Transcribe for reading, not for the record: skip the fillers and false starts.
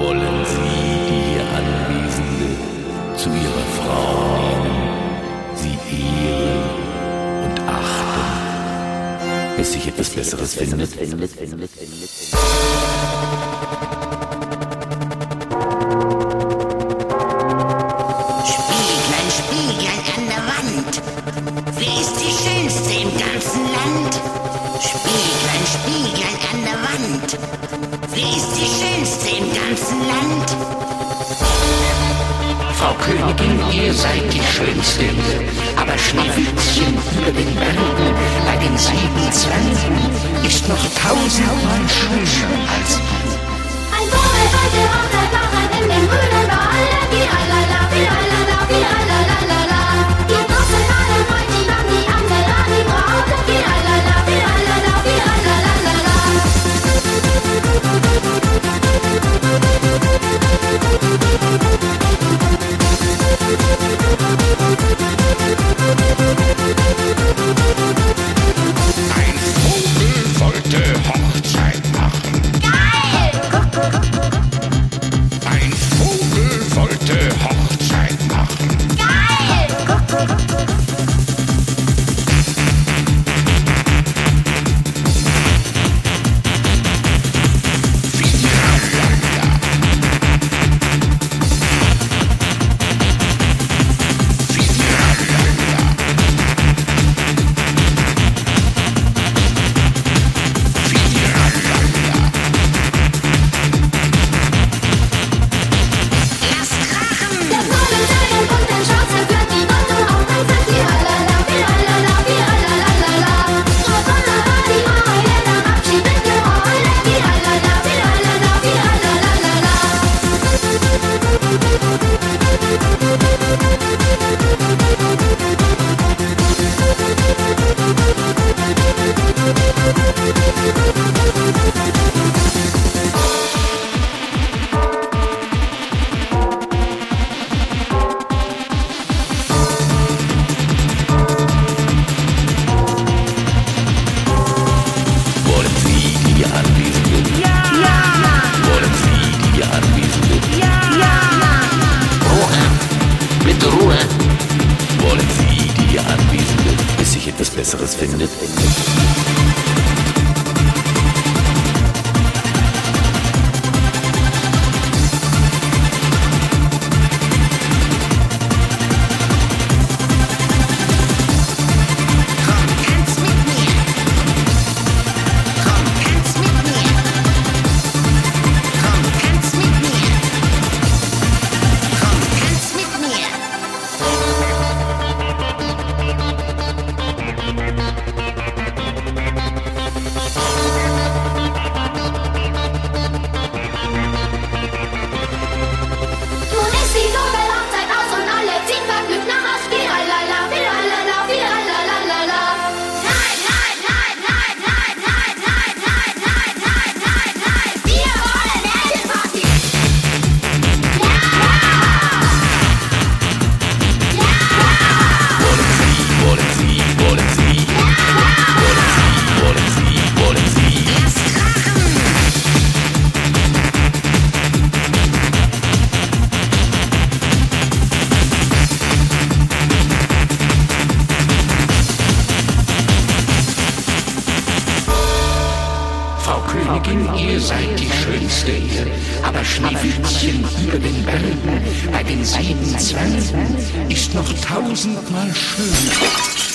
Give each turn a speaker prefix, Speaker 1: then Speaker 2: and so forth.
Speaker 1: Wollen Sie die hier Anwesende zu Ihrer Frau nehmen, sie ehren und achten, bis sich etwas Besseres findet?
Speaker 2: Spieglein, Spieglein an der Wand, wer ist die Schönste im ganzen Land? Spieglein, Spieglein an der Wand, wer ist die Schönste im ganzen Land?
Speaker 3: Frau Königin, ihr seid die Schönste, aber Schneewittchen über den Bergen bei den 7 Zwergen ist noch 1000-mal schöner als du.
Speaker 4: Ein Vogel wollte Hochzeit machen in den grünen Wald. Piralala, piralala, piralalalala. Die großen Ahnen wollte dann die Angela, die Braut. Piralala, piralala, piralalalala.
Speaker 5: Ein Vogel wollte Hochzeit machen.
Speaker 4: Geil!
Speaker 5: Ein Vogel wollte Hochzeit machen.
Speaker 4: Geil!
Speaker 2: Lass krachen!
Speaker 4: Der Vogel zeigen und den Schwanz führt die Rotte auf ein Sack. Piralala, piralala, piralalalala. Rosanna war die Eule, am Abschied mit Geheule. Piralala, piralala, piralalalala.
Speaker 1: Wollen Sie die hier Anwesende? Wollen Sie die hier Anwesende?
Speaker 3: Ruhe, bitte Ruhe.
Speaker 1: Wollen Sie die hier Anwesende, bis sich etwas Besseres findet?
Speaker 2: Komm ganz mit mir! Komm ganz mit mir! Komm ganz mit mir! Komm ganz mit mir!
Speaker 4: Nun ist die Vogelhochzeit aus und alle ziehen vergnügt nach Haus. Piralala, piralala, piralalalala. Nein, nein, nein, nein, nein, nein, nein, nein, nein, nein, nein, nein. Wir wollen Elternparty. Ja! Ja!
Speaker 1: Wollen Sie, wollen Sie, wollen Sie? Wollen Sie, wollen Sie, wollen Sie?
Speaker 2: Lass krachen!
Speaker 3: Frau Königin, ihr seid die Schönste, aber Schneewittchen über den Bergen bei den 7 Zwergen ist noch 1000-mal schöner.